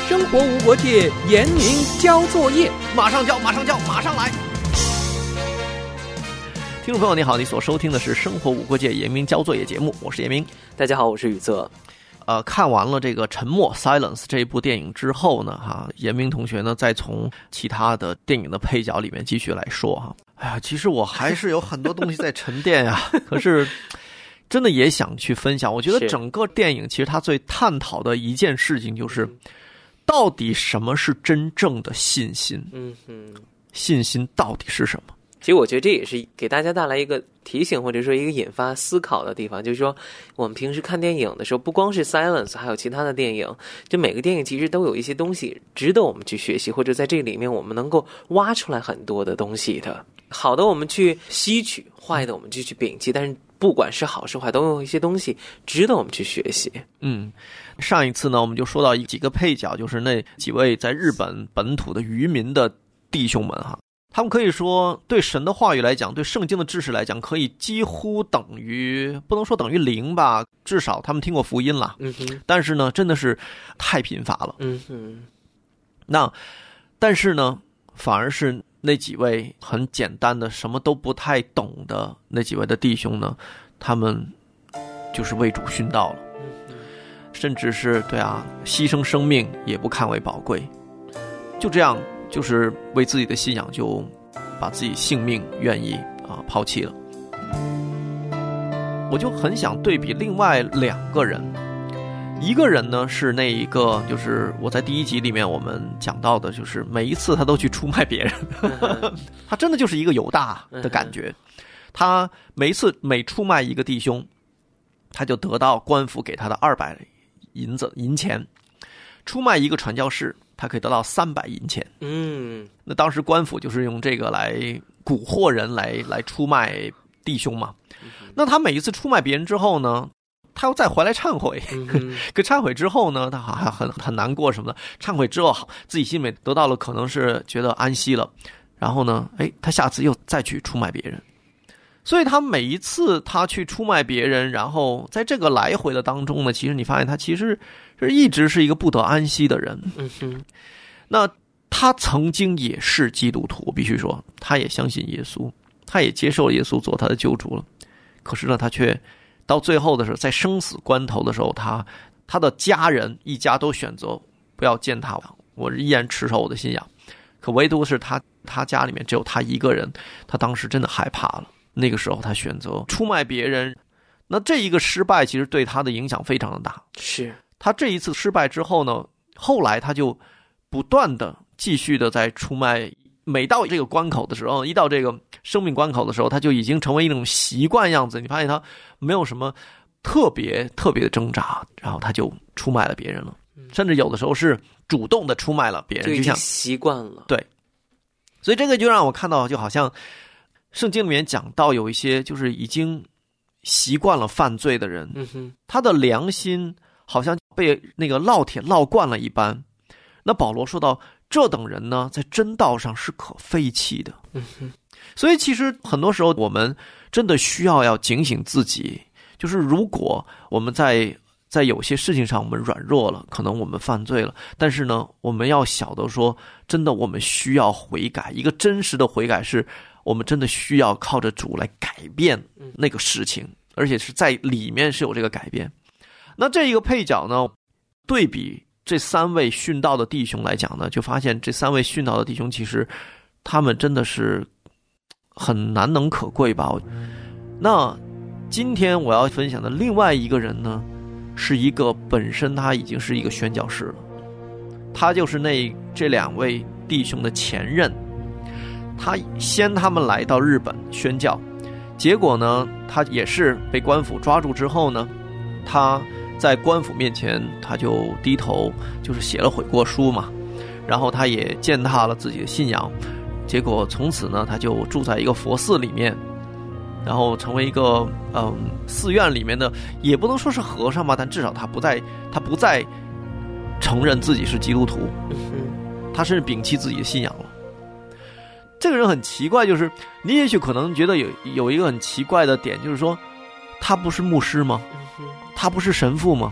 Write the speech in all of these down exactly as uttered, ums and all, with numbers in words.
生活无国界，严明交作业， 马上交，马上交，马上来。听众朋友你好，你所收听的是生活无国界严明交作业节目，我是严明。 大家好，我是宇泽。 呃，看完了这个沉默 Silence 这一部电影之后呢，哈，严明同学呢再从其他的电影的配角里面继续来说哈。哎呀，其实我还是有很多东西在沉淀呀，可是真的也想去分享。我觉得整个电影其实它最探讨的一件事情就是，到底什么是真正的信心？嗯哼，信心到底是什么？ 其实我觉得这也是给大家带来一个提醒，或者说一个引发思考的地方，就是说我们平时看电影的时候，不光是 Silence， 还有其他的电影，就每个电影其实都有一些东西值得我们去学习，或者在这里面我们能够挖出来很多的东西的。好的我们去吸取，坏的我们就去摒弃，但是不管是好是坏，都有一些东西值得我们去学习。 嗯，上一次呢我们就说到几个配角，就是那几位在日本本土的渔民的弟兄们哈，他们可以说对神的话语来讲，对圣经的知识来讲，可以几乎等于，不能说等于零吧，至少他们听过福音了。嗯哼。但是呢真的是太贫乏了。嗯哼。那但是呢反而是那几位很简单的什么都不太懂的那几位的弟兄呢，他们就是为主殉道了。甚至是对啊，牺牲生命也不看为宝贵，就这样就是为自己的信仰就把自己性命愿意啊抛弃了。我就很想对比另外两个人，一个人呢是那一个就是我在第一集里面我们讲到的，就是每一次他都去出卖别人他真的就是一个犹大的感觉，他每一次每出卖一个弟兄，他就得到官府给他的二百银子银钱，出卖一个传教士他可以得到三百银钱。嗯，那当时官府就是用这个来蛊惑人来来出卖弟兄嘛。那他每一次出卖别人之后呢，他又再回来忏悔。嗯、可忏悔之后呢，他好像很很难过什么的。忏悔之后，好，自己心里面得到了可能是觉得安息了，然后呢，哎，他下次又再去出卖别人。所以他每一次他去出卖别人，然后在这个来回的当中呢，其实你发现他其实是一直是一个不得安息的人。嗯哼。那他曾经也是基督徒，我必须说，他也相信耶稣，他也接受了耶稣做他的救主了。可是呢，他却到最后的时候，在生死关头的时候，他他的家人一家都选择不要见他了，我依然持守我的信仰。可唯独是他他家里面只有他一个人，他当时真的害怕了。那个时候他选择出卖别人，那这一个失败其实对他的影响非常的大。是他这一次失败之后呢，后来他就不断的继续的在出卖，每到这个关口的时候，一到这个生命关口的时候，他就已经成为一种习惯样子。你发现他没有什么特别特别的挣扎，然后他就出卖了别人了，甚至有的时候是主动的出卖了别人， 就已经习惯了。 对，所以这个就让我看到，就好像圣经里面讲到有一些就是已经习惯了犯罪的人，嗯哼，他的良心好像被那个烙铁烙惯了一般。那保罗说到，这等人呢，在真道上是可废弃的。嗯哼，所以其实很多时候我们真的需要要警醒自己，就是如果我们在在有些事情上我们软弱了，可能我们犯罪了，但是呢，我们要晓得说，真的我们需要悔改，一个真实的悔改是我们真的需要靠着主来改变那个事情，而且是在里面是有这个改变。那这一个配角呢，对比这三位殉道的弟兄来讲呢，就发现这三位殉道的弟兄其实他们真的是很难能可贵吧。那今天我要分享的另外一个人呢，是一个本身他已经是一个宣教士了，他就是那这两位弟兄的前任。他先他们来到日本宣教，结果呢他也是被官府抓住之后呢，他在官府面前他就低头，就是写了悔过书嘛，然后他也践踏了自己的信仰，结果从此呢他就住在一个佛寺里面，然后成为一个嗯寺院里面的，也不能说是和尚吧，但至少他不再他不再承认自己是基督徒，他甚至摒弃自己的信仰了。这个人很奇怪，就是你也许可能觉得有有一个很奇怪的点，就是说他不是牧师吗？他不是神父吗？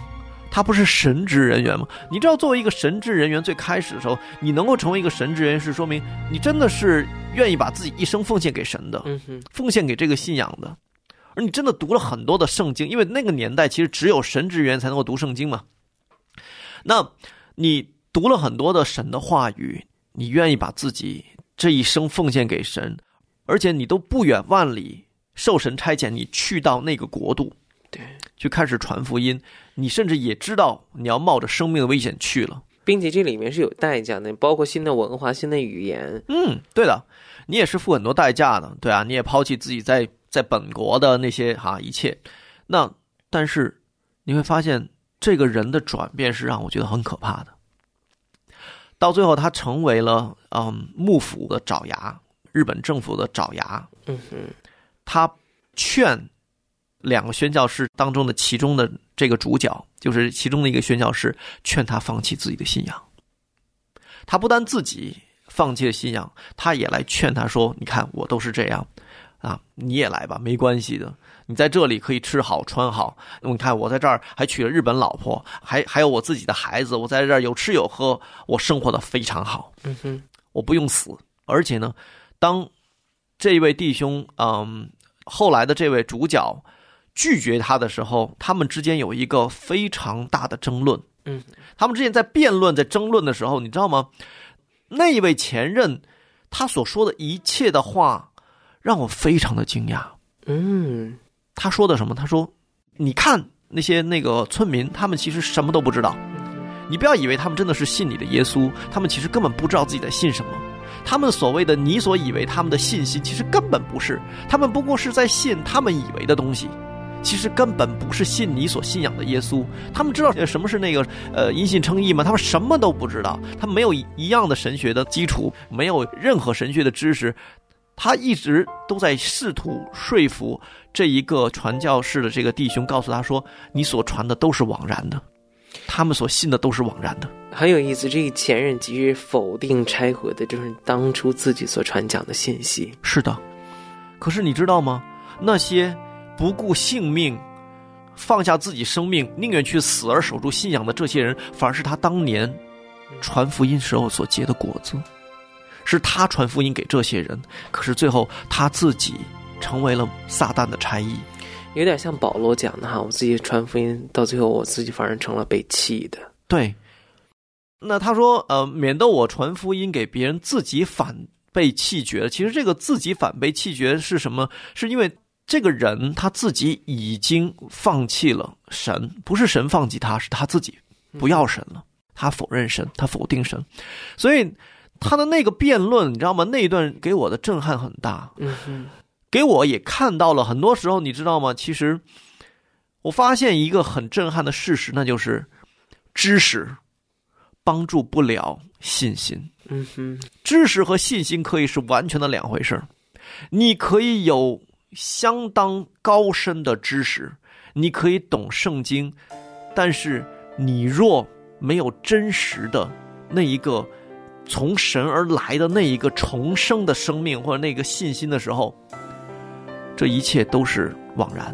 他不是神职人员吗？你知道作为一个神职人员，最开始的时候你能够成为一个神职人员，是说明你真的是愿意把自己一生奉献给神的，奉献给这个信仰的，而你真的读了很多的圣经，因为那个年代其实只有神职人员才能够读圣经嘛。那你读了很多的神的话语，你愿意把自己这一生奉献给神，而且你都不远万里受神差遣你去到那个国度， 对， 去开始传福音，你甚至也知道你要冒着生命的危险去了， 并且这里面是有代价的，包括新的文化、新的语言。 嗯，对的，你也是付很多代价的，对啊，你也抛弃自己在在本国的那些哈一切。那但是你会发现，这个人的转变是让我觉得很可怕的。到最后，他成为了嗯幕府的爪牙，日本政府的爪牙。 嗯哼， 他劝两个宣教士当中的其中的这个主角，就是其中的一个宣教士，劝他放弃自己的信仰。他不但自己放弃了信仰，他也来劝他说：“你看，我都是这样啊，你也来吧，没关系的。你在这里可以吃好穿好，你看我在这儿还娶了日本老婆，还还有我自己的孩子，我在这儿有吃有喝，我生活的非常好。 嗯哼， 我不用死。而且呢，当这一位弟兄，嗯，后来的这位主角拒绝他的时候，他们之间有一个非常大的争论。 嗯， 他们之前在辩论、在争论的时候，你知道吗？那一位前任他所说的一切的话，让我非常的惊讶。 嗯， 他说的什么？他说：“你看那些那个村民，他们其实什么都不知道。你不要以为他们真的是信你的耶稣，他们其实根本不知道自己在信什么。他们所谓的你所以为他们的信心，其实根本不是，他们不过是在信他们以为的东西。其实根本不是信你所信仰的耶稣。他们知道什么是那个呃因信称义吗？他们什么都不知道，他们没有一样的神学的基础，没有任何神学的知识。他一直都在试图说服这一个传教士的这个弟兄，告诉他说：你所传的都是枉然的，他们所信的都是枉然的。 很有意思，这个前任其实否定拆毁的就是当初自己所传讲的信息。 是的，可是你知道吗？那些不顾性命放下自己生命宁愿去死而守住信仰的这些人，反而是他当年传福音时候所结的果子。是他传福音给这些人，可是最后他自己成为了撒旦的差役。 有点像保罗讲的哈，我自己传福音到最后我自己反而成了被弃的。 对，那他说呃，免得我传福音给别人，自己反被弃绝了。其实这个自己反被弃绝是什么？是因为这个人他自己已经放弃了神，不是神放弃他，是他自己不要神了，他否认神，他否定神。所以他的那个辩论，你知道吗？那一段给我的震撼很大。 嗯哼， 给我也看到了很多时候，你知道吗？其实我发现一个很震撼的事实，那就是知识帮助不了信心。 嗯哼， 知识和信心可以是完全的两回事。你可以有相当高深的知识，你可以懂圣经，但是你若没有真实的那一个从神而来的那一个重生的生命或者那个信心的时候，这一切都是枉然。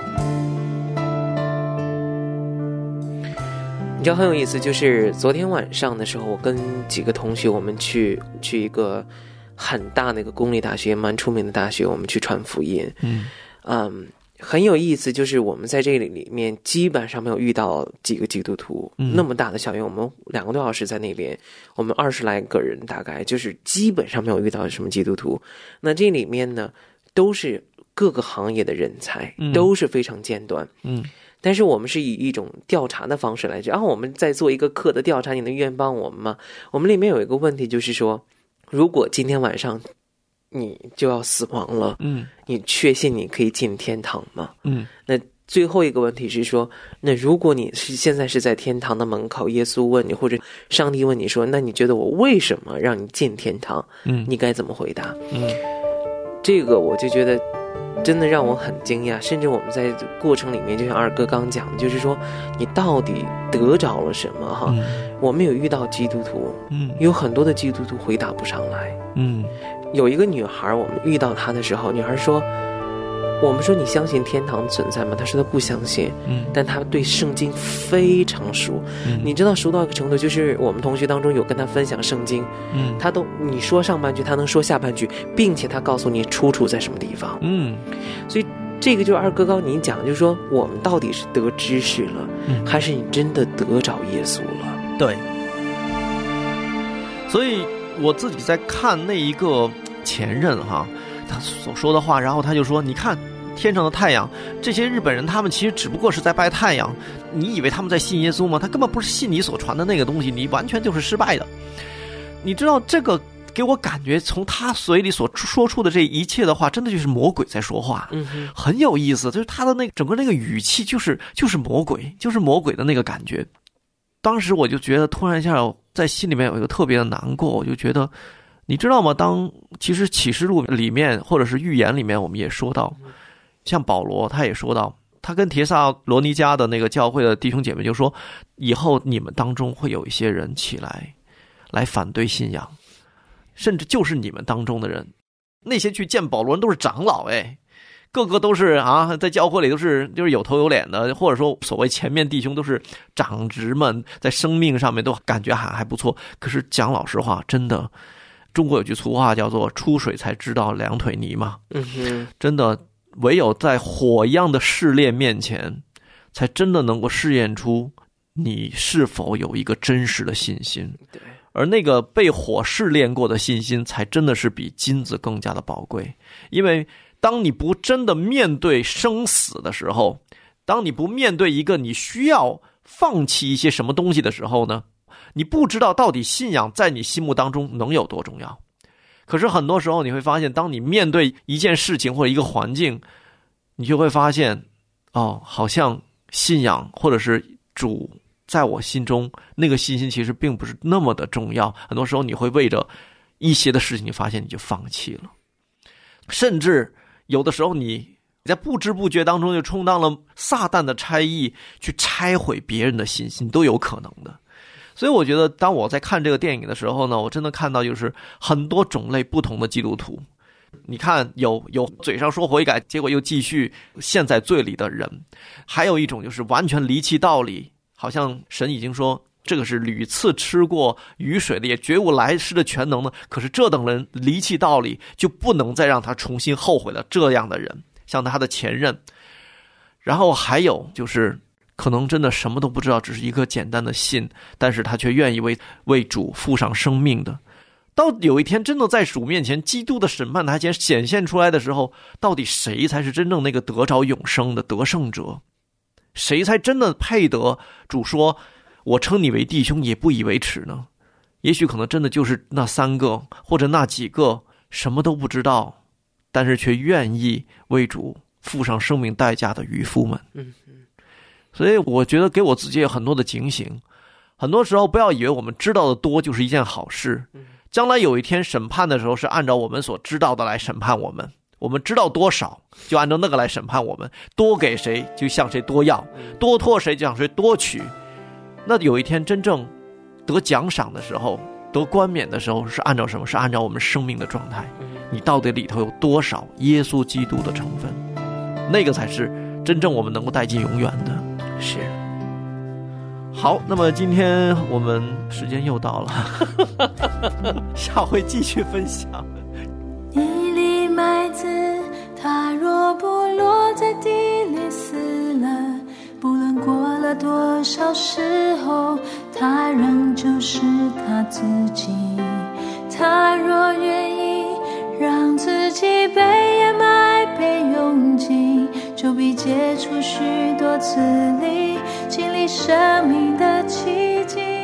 你知道很有意思，就是昨天晚上的时候，我跟几个同学我们去去一个很大的一个公立大学，蛮出名的大学，我们去传福音。 嗯嗯，很有意思，就是我们在这里里面基本上没有遇到几个基督徒。 嗯、 那么大的校园，我们两个多小时在那边，我们二十来个人，大概就是基本上没有遇到什么基督徒。那这里面呢，都是各个行业的人才， 嗯、 都是非常尖端。 嗯， 但是我们是以一种调查的方式来，然后我们在做一个课的调查，你能愿意帮我们吗？我们里面有一个问题，就是说，如果今天晚上你就要死亡了， 嗯， 你确信你可以进天堂吗？ 嗯， 那最后一个问题是说，那如果你是现在是在天堂的门口，耶稣问你，或者上帝问你说，那你觉得我为什么让你进天堂？ 嗯， 你该怎么回答？ 嗯， 这个我就觉得真的让我很惊讶，甚至我们在过程里面，就像二哥刚讲的，就是说你到底得着了什么哈？ 嗯、 我们有遇到基督徒， 嗯， 有很多的基督徒回答不上来， 嗯， 有一个女孩，我们遇到她的时候，女孩说：“ 我们说你相信天堂存在吗？他说他不相信， 嗯， 但他对圣经非常熟。 嗯你知道熟到一个程度，就是我们同学当中有跟他分享圣经， 嗯他都你说上半句，他能说下半句，并且他告诉你出处在什么地方。 嗯， 所以这个就是二哥刚你讲，就是说我们到底是得知识了， 嗯还是你真的得着耶稣了？ 对。所以我自己在看那一个前任哈，他所说的话，然后他就说，你看天上的太阳，这些日本人他们其实只不过是在拜太阳，你以为他们在信耶稣吗？他根本不是信你所传的那个东西，你完全就是失败的。你知道这个给我感觉，从他嘴里所说出的这一切的话，真的就是魔鬼在说话。 嗯哼， 很有意思，就是他的那个整个那个语气，就是就是魔鬼，就是魔鬼的那个感觉。当时我就觉得突然一下在心里面有一个特别的难过，我就觉得你知道吗，当其实启示录里面或者是预言里面我们也说到，像保罗他也说到，他跟帖撒罗尼迦的那个教会的弟兄姐妹就说，以后你们当中会有一些人起来来反对信仰，甚至就是你们当中的人，那些去见保罗人都是长老，哎，个个都是啊，在教会里都是就是有头有脸的，或者说所谓前面弟兄都是长执们，在生命上面都感觉还还不错。可是讲老实话，真的，中国有句俗话叫做出水才知道两腿泥嘛。 嗯哼， 真的唯有在火一样的试炼面前，才真的能够试验出你是否有一个真实的信心。 对， 而那个被火试炼过的信心，才真的是比金子更加的宝贵。因为当你不真的面对生死的时候，当你不面对一个你需要放弃一些什么东西的时候呢，你不知道到底信仰在你心目当中能有多重要。可是很多时候你会发现，当你面对一件事情或者一个环境，你就会发现，哦，好像信仰或者是主在我心中那个信心其实并不是那么的重要。很多时候你会为着一些的事情，你发现你就放弃了，甚至有的时候你在不知不觉当中就充当了撒旦的差役，去拆毁别人的信心都有可能的。所以我觉得当我在看这个电影的时候呢，我真的看到就是很多种类不同的基督徒。你看有有嘴上说悔改，结果又继续陷在罪里的人，还有一种就是完全离弃道理，好像神已经说这个是屡次吃过雨水的，也绝无来世的全能呢，可是这等人离弃道理，就不能再让他重新后悔了。这样的人像他的前任，然后还有就是可能真的什么都不知道，只是一个简单的信，但是他却愿意为为主付上生命的。到有一天真的在主面前，基督的审判台前显现出来的时候，到底谁才是真正那个得着永生的得胜者？谁才真的配得主说我称你为弟兄也不以为耻呢？也许可能真的就是那三个或者那几个什么都不知道，但是却愿意为主付上生命代价的渔夫们。 嗯， 所以我觉得给我自己有很多的警醒。很多时候不要以为我们知道的多就是一件好事，将来有一天审判的时候是按照我们所知道的来审判我们，我们知道多少就按照那个来审判我们，多给谁就向谁多要，多托谁就向谁多取。那有一天真正得奖赏的时候，得冠冕的时候，是按照什么？是按照我们生命的状态，你到底里头有多少耶稣基督的成分，那个才是真正我们能够带进永远的。 是。 好，那么今天我们时间又到了，下回继续分享。 一粒麦子，它若不落在地里死了，不论过了多少时候，它仍旧是它自己。它若愿意让自己被掩埋被拥挤，就必结出许多子粒，经历生命的奇迹。